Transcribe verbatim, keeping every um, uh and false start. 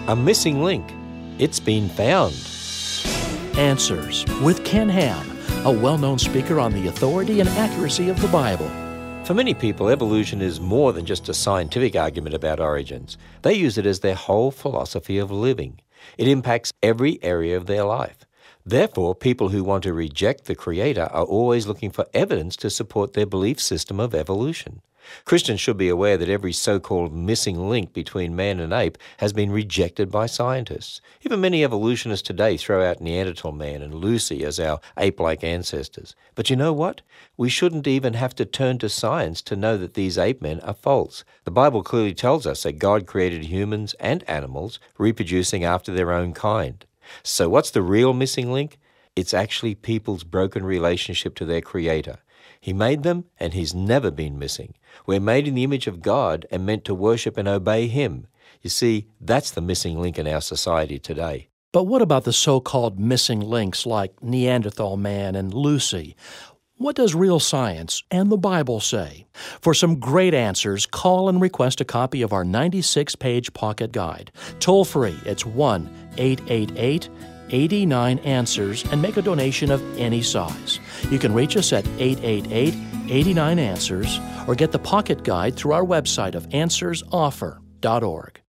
A missing link. It's been found. Answers with Ken Ham, a well-known speaker on the authority and accuracy of the Bible. For many people, evolution is more than just a scientific argument about origins. They use it as their whole philosophy of living. It impacts every area of their life. Therefore, people who want to reject the Creator are always looking for evidence to support their belief system of evolution. Christians should be aware that every so-called missing link between man and ape has been rejected by scientists. Even many evolutionists today throw out Neanderthal man and Lucy as our ape-like ancestors. But you know what? We shouldn't even have to turn to science to know that these ape men are false. The Bible clearly tells us that God created humans and animals reproducing after their own kind. So what's the real missing link? It's actually people's broken relationship to their Creator. He made them, and He's never been missing. We're made in the image of God and meant to worship and obey Him. You see, that's the missing link in our society today. But what about the so-called missing links like Neanderthal man and Lucy? What does real science and the Bible say? For some great answers, call and request a copy of our ninety-six page pocket guide. Toll free, it's one eight eight eight, eight nine, answers and make a donation of any size. You can reach us at eight eight eight, eight nine, answers or get the pocket guide through our website of answers offer dot org.